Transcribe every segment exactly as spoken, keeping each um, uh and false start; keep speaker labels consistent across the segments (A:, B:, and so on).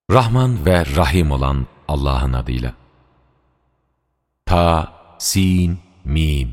A: Rahman ve Rahim olan Allah'ın adıyla. Ta, Sin, Mim.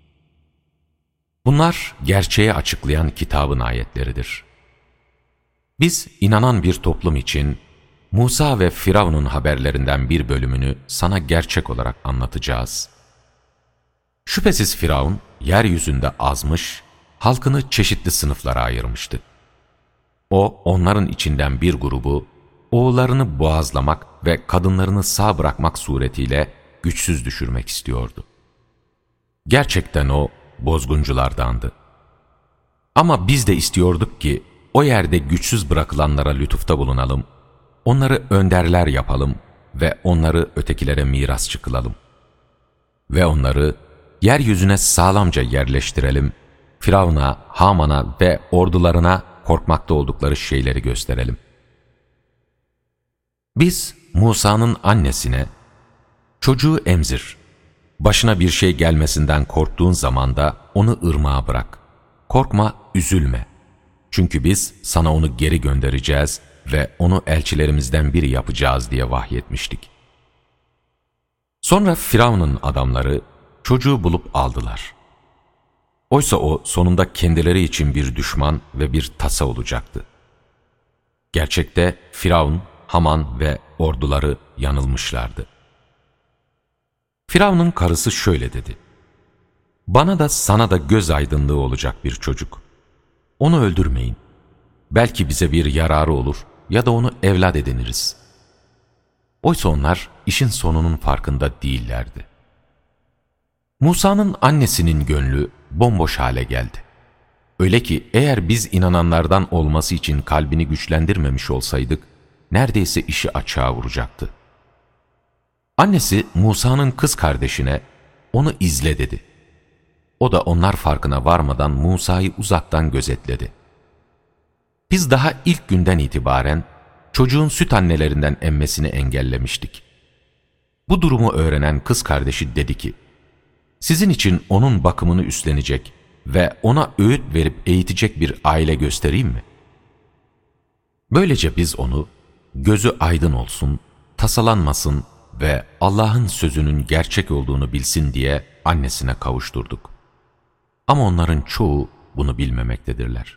A: Bunlar gerçeği açıklayan kitabın ayetleridir. Biz inanan bir toplum için Musa ve Firavun'un haberlerinden bir bölümünü sana gerçek olarak anlatacağız. Şüphesiz Firavun yeryüzünde azmış, halkını çeşitli sınıflara ayırmıştı. O, onların içinden bir grubu, oğullarını boğazlamak ve kadınlarını sağ bırakmak suretiyle güçsüz düşürmek istiyordu. Gerçekten o, bozgunculardandı. Ama biz de istiyorduk ki, o yerde güçsüz bırakılanlara lütufta bulunalım, onları önderler yapalım ve onları ötekilere mirasçı kılalım. Ve onları yeryüzüne sağlamca yerleştirelim, Firavun'a, Haman'a ve ordularına korkmakta oldukları şeyleri gösterelim. Biz Musa'nın annesine, çocuğu emzir, başına bir şey gelmesinden korktuğun zaman da onu ırmağa bırak. Korkma, üzülme. Çünkü biz sana onu geri göndereceğiz ve onu elçilerimizden biri yapacağız diye vahyetmiştik. Sonra Firavun'un adamları çocuğu bulup aldılar. Oysa o sonunda kendileri için bir düşman ve bir tasa olacaktı. Gerçekte Firavun, Haman ve orduları yanılmışlardı. Firavun'un karısı şöyle dedi: "Bana da sana da göz aydınlığı olacak bir çocuk. Onu öldürmeyin. Belki bize bir yararı olur ya da onu evlat ediniriz." Oysa onlar işin sonunun farkında değillerdi. Musa'nın annesinin gönlü bomboş hale geldi. Öyle ki eğer biz inananlardan olması için kalbini güçlendirmemiş olsaydık, neredeyse işi açığa vuracaktı. Annesi Musa'nın kız kardeşine, "Onu izle," dedi. O da onlar farkına varmadan Musa'yı uzaktan gözetledi. Biz daha ilk günden itibaren çocuğun süt annelerinden emmesini engellemiştik. Bu durumu öğrenen kız kardeşi dedi ki, "Sizin için onun bakımını üstlenecek ve ona öğüt verip eğitecek bir aile göstereyim mi?" Böylece biz onu, gözü aydın olsun, tasalanmasın ve Allah'ın sözünün gerçek olduğunu bilsin diye annesine kavuşturduk. Ama onların çoğu bunu bilmemektedirler.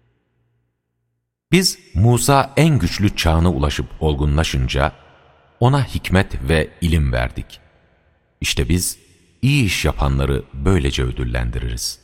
A: Biz Musa en güçlü çağına ulaşıp olgunlaşınca ona hikmet ve ilim verdik. İşte biz iyi iş yapanları böylece ödüllendiririz.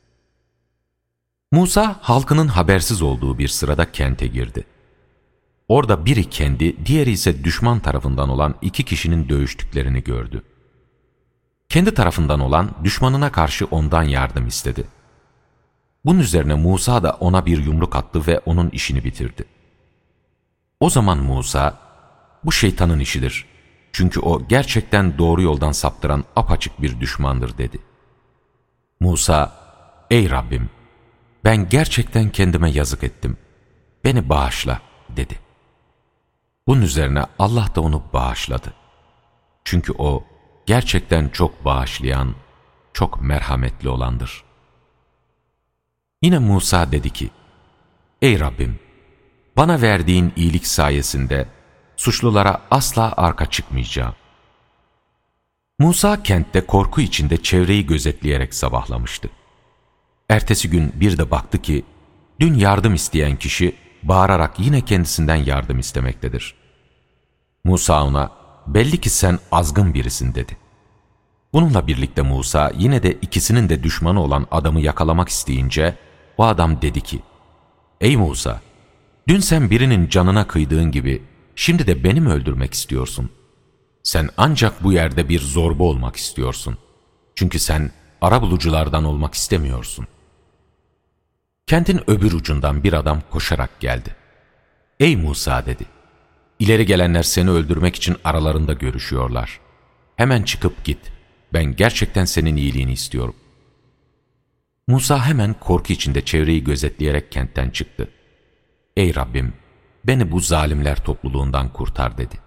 A: Musa halkının habersiz olduğu bir sırada kente girdi. Orada biri kendi, diğeri ise düşman tarafından olan iki kişinin dövüştüklerini gördü. Kendi tarafından olan düşmanına karşı ondan yardım istedi. Bunun üzerine Musa da ona bir yumruk attı ve onun işini bitirdi. O zaman Musa, "Bu şeytanın işidir. Çünkü o gerçekten doğru yoldan saptıran apaçık bir düşmandır," dedi. Musa, "Ey Rabbim, ben gerçekten kendime yazık ettim. Beni bağışla," dedi. Bunun üzerine Allah da onu bağışladı. Çünkü o gerçekten çok bağışlayan, çok merhametli olandır. Yine Musa dedi ki, "Ey Rabbim, bana verdiğin iyilik sayesinde suçlulara asla arka çıkmayacağım." Musa kentte korku içinde çevreyi gözetleyerek sabahlamıştı. Ertesi gün bir de baktı ki, dün yardım isteyen kişi bağırarak yine kendisinden yardım istemektedir. Musa ona, "Belli ki sen azgın birisin," dedi. Bununla birlikte Musa yine de ikisinin de düşmanı olan adamı yakalamak isteyince, o adam dedi ki, "Ey Musa, dün sen birinin canına kıydığın gibi, şimdi de beni mi öldürmek istiyorsun? Sen ancak bu yerde bir zorba olmak istiyorsun. Çünkü sen arabuluculardan olmak istemiyorsun." Kentin öbür ucundan bir adam koşarak geldi. "Ey Musa," dedi, "İleri gelenler seni öldürmek için aralarında görüşüyorlar. Hemen çıkıp git. Ben gerçekten senin iyiliğini istiyorum." Musa hemen korku içinde çevreyi gözetleyerek kentten çıktı. "Ey Rabbim, beni bu zalimler topluluğundan kurtar," dedi.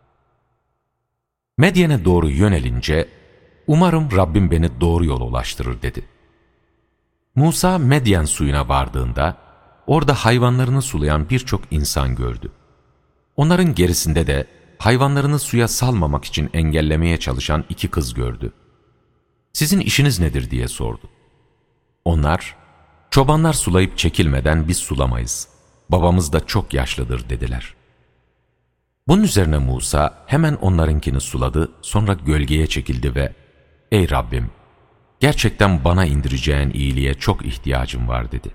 A: Medyen'e doğru yönelince, "Umarım Rabbim beni doğru yola ulaştırır," dedi. Musa Medyen suyuna vardığında, orada hayvanlarını sulayan birçok insan gördü. Onların gerisinde de hayvanlarını suya salmamak için engellemeye çalışan iki kız gördü. "Sizin işiniz nedir?" diye sordu. Onlar, "Çobanlar sulayıp çekilmeden biz sulamayız. Babamız da çok yaşlıdır." dediler. Bunun üzerine Musa hemen onlarınkini suladı, sonra gölgeye çekildi ve "Ey Rabbim, gerçekten bana indireceğin iyiliğe çok ihtiyacım var." dedi.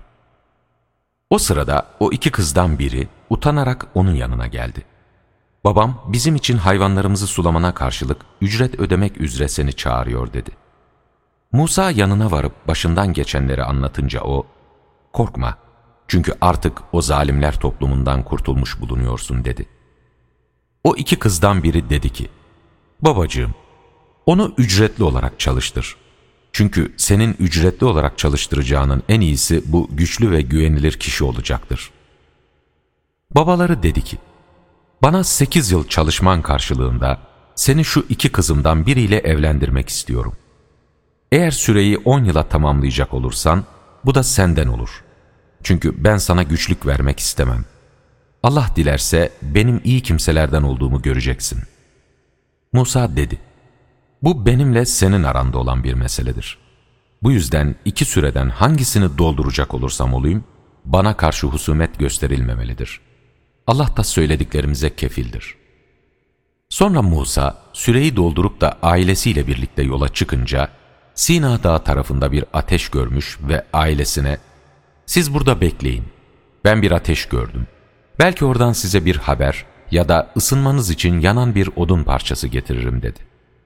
A: O sırada o iki kızdan biri utanarak onun yanına geldi. "Babam bizim için hayvanlarımızı sulamana karşılık ücret ödemek üzere seni çağırıyor." dedi. Musa yanına varıp başından geçenleri anlatınca o, "Korkma, çünkü artık o zalimler toplumundan kurtulmuş bulunuyorsun." dedi. O iki kızdan biri dedi ki, "Babacığım, onu ücretli olarak çalıştır. Çünkü senin ücretli olarak çalıştıracağının en iyisi bu güçlü ve güvenilir kişi olacaktır." Babaları dedi ki, "Bana sekiz yıl çalışman karşılığında seni şu iki kızımdan biriyle evlendirmek istiyorum. Eğer süreyi on yıla tamamlayacak olursan bu da senden olur. Çünkü ben sana güçlük vermek istemem. Allah dilerse benim iyi kimselerden olduğumu göreceksin." Musa dedi, "Bu benimle senin aranda olan bir meseledir. Bu yüzden iki süreden hangisini dolduracak olursam olayım, bana karşı husumet gösterilmemelidir. Allah da söylediklerimize kefildir." Sonra Musa süreyi doldurup da ailesiyle birlikte yola çıkınca Sina Dağı tarafında bir ateş görmüş ve ailesine, "Siz burada bekleyin. Ben bir ateş gördüm. Belki oradan size bir haber ya da ısınmanız için yanan bir odun parçası getiririm." dedi.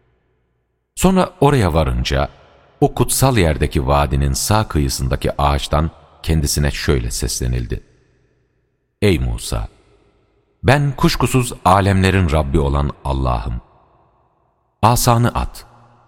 A: Sonra oraya varınca o kutsal yerdeki vadinin sağ kıyısındaki ağaçtan kendisine şöyle seslenildi: "Ey Musa! Ben kuşkusuz alemlerin Rabbi olan Allah'ım. Asanı at."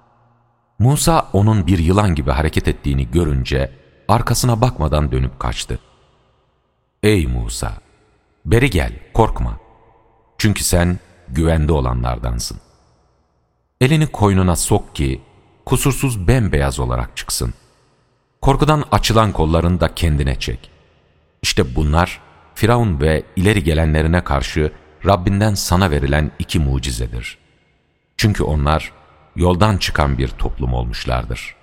A: Musa onun bir yılan gibi hareket ettiğini görünce arkasına bakmadan dönüp kaçtı. "Ey Musa! Beri gel, korkma. Çünkü sen güvende olanlardansın. Elini koynuna sok ki kusursuz bembeyaz olarak çıksın. Korkudan açılan kollarını da kendine çek. İşte bunlar Firavun ve ileri gelenlerine karşı Rabbinden sana verilen iki mucizedir. Çünkü onlar yoldan çıkan bir toplum olmuşlardır."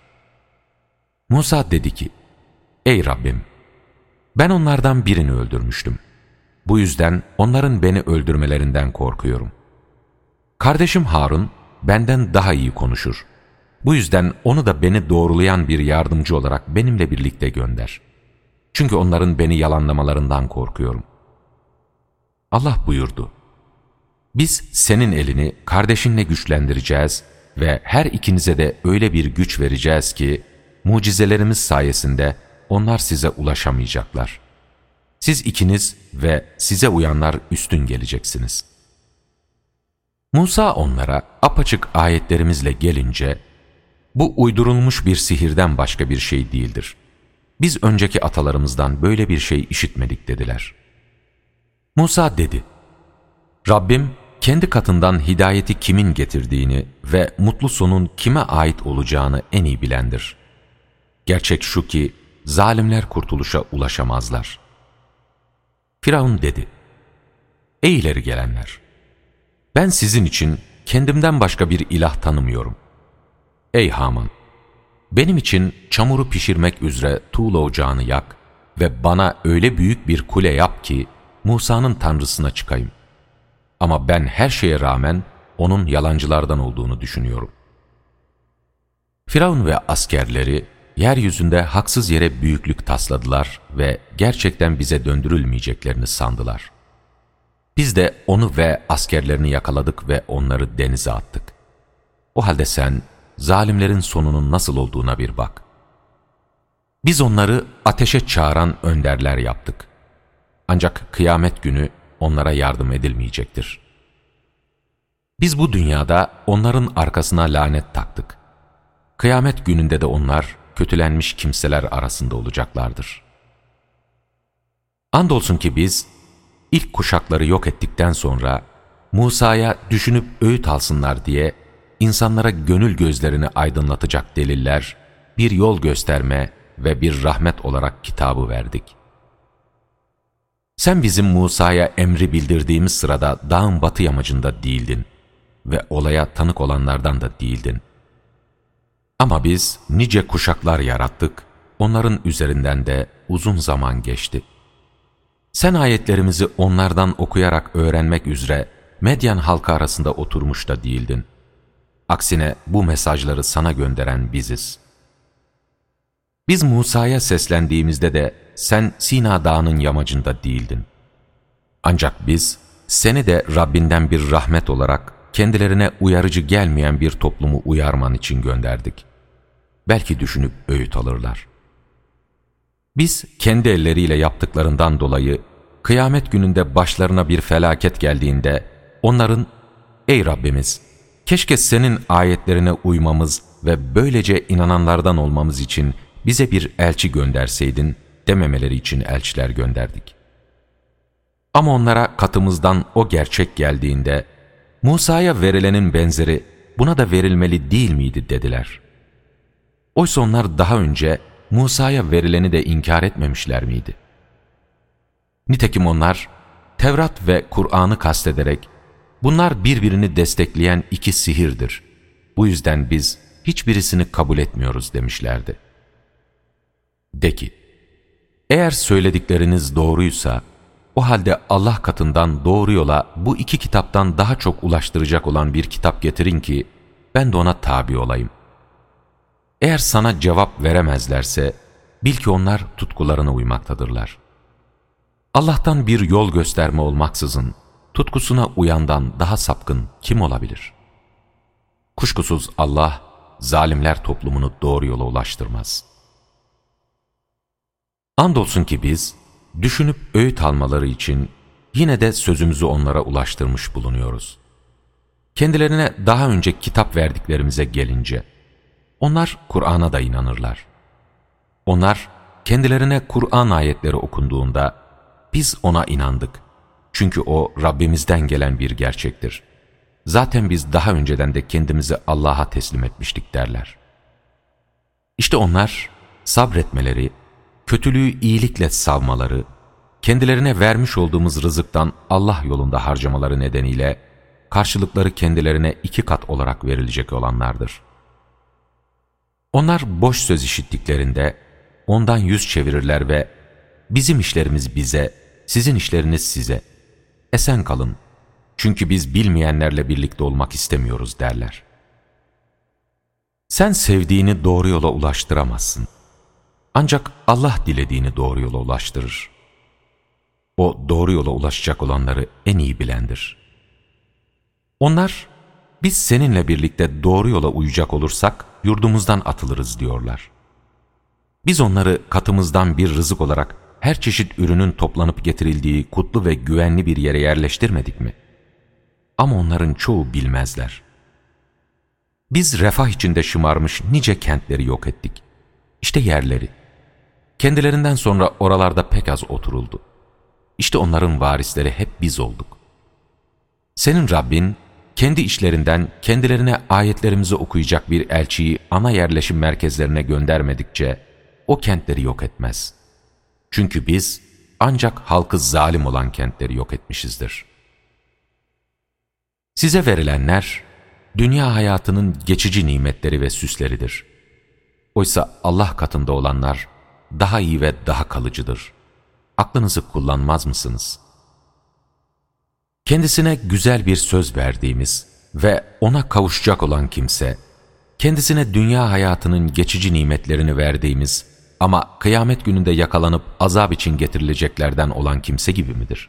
A: Musa dedi ki, "Ey Rabbim, ben onlardan birini öldürmüştüm. Bu yüzden onların beni öldürmelerinden korkuyorum. Kardeşim Harun benden daha iyi konuşur. Bu yüzden onu da beni doğrulayan bir yardımcı olarak benimle birlikte gönder. Çünkü onların beni yalanlamalarından korkuyorum." Allah buyurdu, "Biz senin elini kardeşinle güçlendireceğiz ve her ikinize de öyle bir güç vereceğiz ki mucizelerimiz sayesinde onlar size ulaşamayacaklar. Siz ikiniz ve size uyanlar üstün geleceksiniz." Musa onlara apaçık ayetlerimizle gelince, "Bu uydurulmuş bir sihirden başka bir şey değildir. Biz önceki atalarımızdan böyle bir şey işitmedik." dediler. Musa dedi, "Rabbim kendi katından hidayeti kimin getirdiğini ve mutlu sonun kime ait olacağını en iyi bilendir. Gerçek şu ki zalimler kurtuluşa ulaşamazlar." Firavun dedi, "Ey ileri gelenler! Ben sizin için kendimden başka bir ilah tanımıyorum. Ey Haman! Benim için çamuru pişirmek üzere tuğla ocağını yak ve bana öyle büyük bir kule yap ki Musa'nın tanrısına çıkayım. Ama ben her şeye rağmen onun yalancılardan olduğunu düşünüyorum." Firavun ve askerleri yeryüzünde haksız yere büyüklük tasladılar ve gerçekten bize döndürülmeyeceklerini sandılar. Biz de onu ve askerlerini yakaladık ve onları denize attık. O halde sen zalimlerin sonunun nasıl olduğuna bir bak. Biz onları ateşe çağıran önderler yaptık. Ancak kıyamet günü onlara yardım edilmeyecektir. Biz bu dünyada onların arkasına lanet taktık. Kıyamet gününde de onlar kötülenmiş kimseler arasında olacaklardır. Andolsun ki biz ilk kuşakları yok ettikten sonra Musa'ya düşünüp öğüt alsınlar diye insanlara gönül gözlerini aydınlatacak deliller, bir yol gösterme ve bir rahmet olarak kitabı verdik. Sen bizim Musa'ya emri bildirdiğimiz sırada dağın batı yamacında değildin ve olaya tanık olanlardan da değildin. Ama biz nice kuşaklar yarattık, onların üzerinden de uzun zaman geçti. Sen ayetlerimizi onlardan okuyarak öğrenmek üzere Medyen halkı arasında oturmuş da değildin. Aksine bu mesajları sana gönderen biziz. Biz Musa'ya seslendiğimizde de sen Sina Dağı'nın yamacında değildin. Ancak biz seni de Rabbinden bir rahmet olarak kendilerine uyarıcı gelmeyen bir toplumu uyarman için gönderdik. Belki düşünüp öğüt alırlar. Biz kendi elleriyle yaptıklarından dolayı kıyamet gününde başlarına bir felaket geldiğinde onların "Ey Rabbimiz, keşke senin ayetlerine uymamız ve böylece inananlardan olmamız için bize bir elçi gönderseydin" dememeleri için elçiler gönderdik. Ama onlara katımızdan o gerçek geldiğinde Musa'ya verilenin benzeri buna da verilmeli değil miydi dediler. Oysa onlar daha önce Musa'ya verileni de inkar etmemişler miydi? Nitekim onlar Tevrat ve Kur'an'ı kastederek bunlar birbirini destekleyen iki sihirdir. Bu yüzden biz hiçbirisini kabul etmiyoruz demişlerdi. De ki, eğer söyledikleriniz doğruysa o halde Allah katından doğru yola bu iki kitaptan daha çok ulaştıracak olan bir kitap getirin ki ben de ona tabi olayım. Eğer sana cevap veremezlerse bil ki onlar tutkularına uymaktadırlar. Allah'tan bir yol gösterme olmaksızın tutkusuna uyandan daha sapkın kim olabilir? Kuşkusuz Allah zalimler toplumunu doğru yola ulaştırmaz. Andolsun ki biz düşünüp öğüt almaları için yine de sözümüzü onlara ulaştırmış bulunuyoruz. Kendilerine daha önce kitap verdiklerimize gelince onlar Kur'an'a da inanırlar. Onlar kendilerine Kur'an ayetleri okunduğunda biz ona inandık. Çünkü o Rabbimizden gelen bir gerçektir. Zaten biz daha önceden de kendimizi Allah'a teslim etmiştik derler. İşte onlar sabretmeleri, kötülüğü iyilikle savmaları, kendilerine vermiş olduğumuz rızıktan Allah yolunda harcamaları nedeniyle karşılıkları kendilerine iki kat olarak verilecek olanlardır. Onlar boş söz işittiklerinde ondan yüz çevirirler ve bizim işlerimiz bize, sizin işleriniz size, esen kalın çünkü biz bilmeyenlerle birlikte olmak istemiyoruz derler. Sen sevdiğini doğru yola ulaştıramazsın. Ancak Allah dilediğini doğru yola ulaştırır. O doğru yola ulaşacak olanları en iyi bilendir. Onlar, biz seninle birlikte doğru yola uyacak olursak yurdumuzdan atılırız diyorlar. Biz onları katımızdan bir rızık olarak her çeşit ürünün toplanıp getirildiği kutlu ve güvenli bir yere yerleştirmedik mi? Ama onların çoğu bilmezler. Biz refah içinde şımarmış nice kentleri yok ettik. İşte yerleri. Kendilerinden sonra oralarda pek az oturuldu. İşte onların varisleri hep biz olduk. Senin Rabbin, kendi işlerinden kendilerine ayetlerimizi okuyacak bir elçiyi ana yerleşim merkezlerine göndermedikçe o kentleri yok etmez. Çünkü biz ancak halkı zalim olan kentleri yok etmişizdir. Size verilenler, dünya hayatının geçici nimetleri ve süsleridir. Oysa Allah katında olanlar daha iyi ve daha kalıcıdır. Aklınızı kullanmaz mısınız? Kendisine güzel bir söz verdiğimiz ve ona kavuşacak olan kimse, kendisine dünya hayatının geçici nimetlerini verdiğimiz ama kıyamet gününde yakalanıp azap için getirileceklerden olan kimse gibi midir?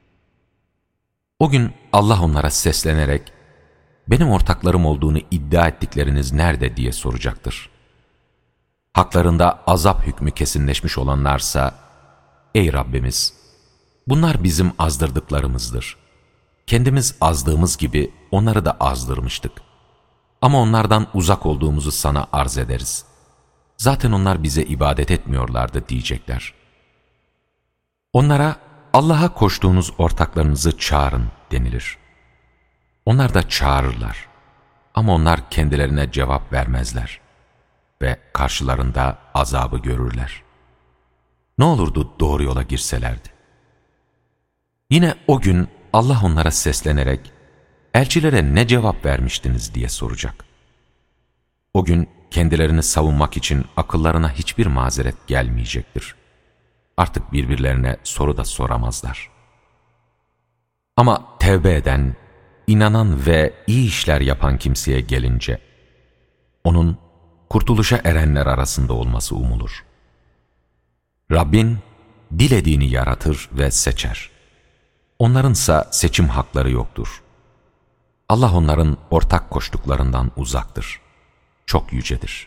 A: O gün Allah onlara seslenerek, benim ortaklarım olduğunu iddia ettikleriniz nerede diye soracaktır. Haklarında azap hükmü kesinleşmiş olanlarsa, ey Rabbimiz, bunlar bizim azdırdıklarımızdır. Kendimiz azdığımız gibi onları da azdırmıştık. Ama onlardan uzak olduğumuzu sana arz ederiz. Zaten onlar bize ibadet etmiyorlardı diyecekler. Onlara Allah'a koştuğunuz ortaklarınızı çağırın denilir. Onlar da çağırırlar. Ama onlar kendilerine cevap vermezler. Ve karşılarında azabı görürler. Ne olurdu doğru yola girselerdi? Yine o gün Allah onlara seslenerek, elçilere ne cevap vermiştiniz diye soracak. O gün kendilerini savunmak için akıllarına hiçbir mazeret gelmeyecektir. Artık birbirlerine soru da soramazlar. Ama tevbe eden, inanan ve iyi işler yapan kimseye gelince, onun kurtuluşa erenler arasında olması umulur. Rabbin dilediğini yaratır ve seçer. Onlarınsa seçim hakları yoktur. Allah onların ortak koştuklarından uzaktır. Çok yücedir.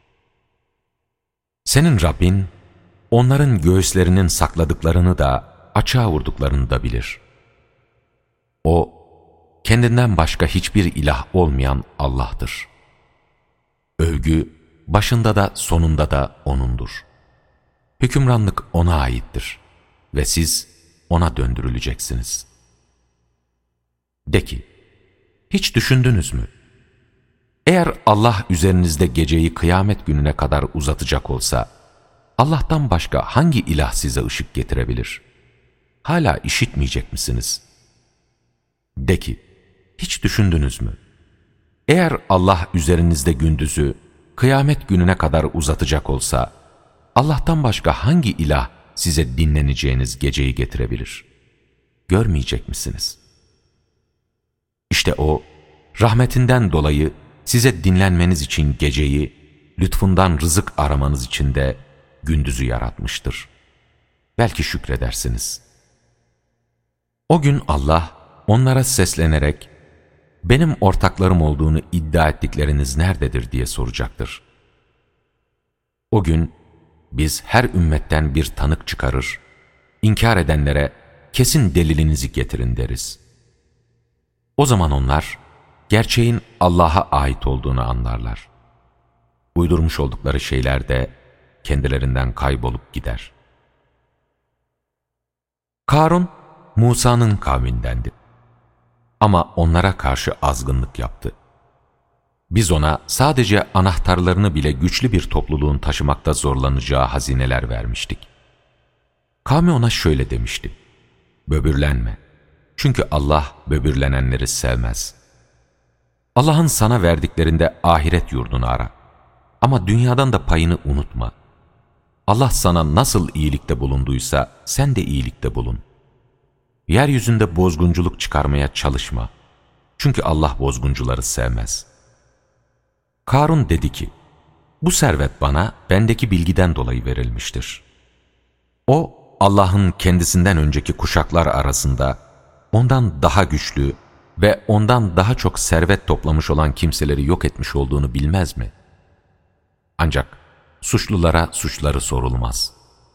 A: Senin Rabbin, onların göğüslerinin sakladıklarını da, açığa vurduklarını da bilir. O, kendinden başka hiçbir ilah olmayan Allah'tır. Övgü, başında da sonunda da O'nundur. Hükümranlık O'na aittir ve siz O'na döndürüleceksiniz. De ki, hiç düşündünüz mü? Eğer Allah üzerinizde geceyi kıyamet gününe kadar uzatacak olsa, Allah'tan başka hangi ilah size ışık getirebilir? Hala işitmeyecek misiniz? De ki, hiç düşündünüz mü? Eğer Allah üzerinizde gündüzü kıyamet gününe kadar uzatacak olsa, Allah'tan başka hangi ilah size dinleneceğiniz geceyi getirebilir? Görmeyecek misiniz? İşte O, rahmetinden dolayı size dinlenmeniz için geceyi, lütfundan rızık aramanız için de gündüzü yaratmıştır. Belki şükredersiniz. O gün Allah onlara seslenerek, benim ortaklarım olduğunu iddia ettikleriniz nerededir diye soracaktır. O gün biz her ümmetten bir tanık çıkarır, inkar edenlere kesin delilinizi getirin deriz. O zaman onlar gerçeğin Allah'a ait olduğunu anlarlar. Uydurmuş oldukları şeyler de kendilerinden kaybolup gider. Karun, Musa'nın kavmindendi. Ama onlara karşı azgınlık yaptı. Biz ona sadece anahtarlarını bile güçlü bir topluluğun taşımakta zorlanacağı hazineler vermiştik. Kavmi ona şöyle demişti: böbürlenme. Çünkü Allah böbürlenenleri sevmez. Allah'ın sana verdiklerinde ahiret yurdunu ara. Ama dünyadan da payını unutma. Allah sana nasıl iyilikte bulunduysa sen de iyilikte bulun. Yeryüzünde bozgunculuk çıkarmaya çalışma. Çünkü Allah bozguncuları sevmez. Karun dedi ki, bu servet bana bendeki bilgiden dolayı verilmiştir. O, Allah'ın kendisinden önceki kuşaklar arasında ondan daha güçlü ve ondan daha çok servet toplamış olan kimseleri yok etmiş olduğunu bilmez mi? Ancak suçlulara suçları sorulmaz.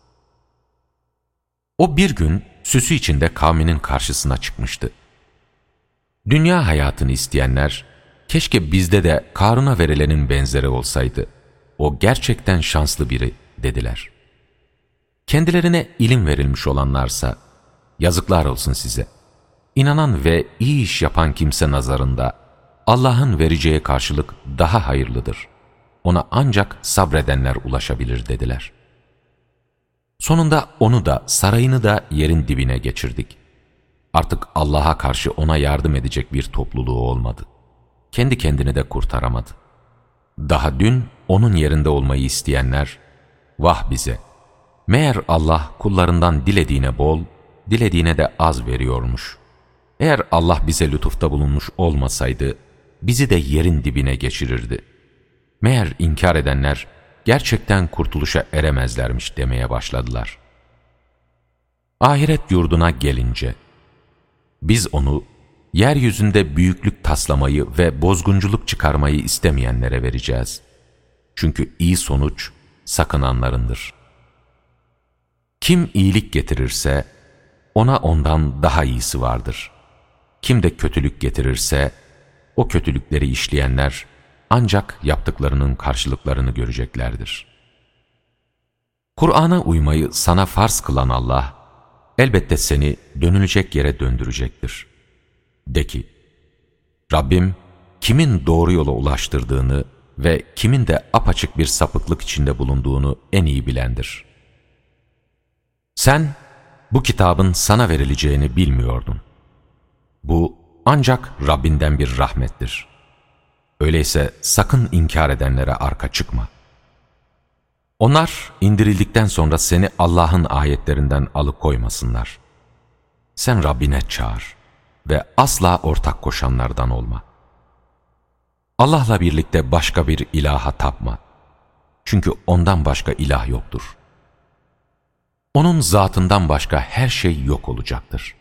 A: O bir gün süsü içinde kavminin karşısına çıkmıştı. Dünya hayatını isteyenler, keşke bizde de Karun'a verilenin benzeri olsaydı, o gerçekten şanslı biri dediler. Kendilerine ilim verilmiş olanlarsa, yazıklar olsun size. İnanan ve iyi iş yapan kimse nazarında Allah'ın vereceği karşılık daha hayırlıdır. Ona ancak sabredenler ulaşabilir dediler. Sonunda onu da sarayını da yerin dibine geçirdik. Artık Allah'a karşı ona yardım edecek bir topluluğu olmadı. Kendi kendini de kurtaramadı. Daha dün onun yerinde olmayı isteyenler, vah bize! Meğer Allah kullarından dilediğine bol, dilediğine de az veriyormuş. Eğer Allah bize lütufta bulunmuş olmasaydı, bizi de yerin dibine geçirirdi. Meğer inkar edenler, gerçekten kurtuluşa eremezlermiş demeye başladılar. Ahiret yurduna gelince, biz onu, yeryüzünde büyüklük taslamayı ve bozgunculuk çıkarmayı istemeyenlere vereceğiz. Çünkü iyi sonuç, sakınanlarındır. Kim iyilik getirirse, ona ondan daha iyisi vardır. Kim de kötülük getirirse, o kötülükleri işleyenler, ancak yaptıklarının karşılıklarını göreceklerdir. Kur'an'a uymayı sana farz kılan Allah, elbette seni dönülecek yere döndürecektir. De ki, Rabbim kimin doğru yola ulaştırdığını ve kimin de apaçık bir sapıklık içinde bulunduğunu en iyi bilendir. Sen, bu kitabın sana verileceğini bilmiyordun. Bu ancak Rabbinden bir rahmettir. Öyleyse sakın inkar edenlere arka çıkma. Onlar indirildikten sonra seni Allah'ın ayetlerinden alıkoymasınlar. Sen Rabbine çağır ve asla ortak koşanlardan olma. Allah'la birlikte başka bir ilaha tapma. Çünkü ondan başka ilah yoktur. Onun zatından başka her şey yok olacaktır.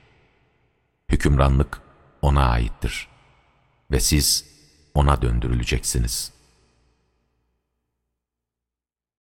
A: Hükümranlık ona aittir ve siz ona döndürüleceksiniz.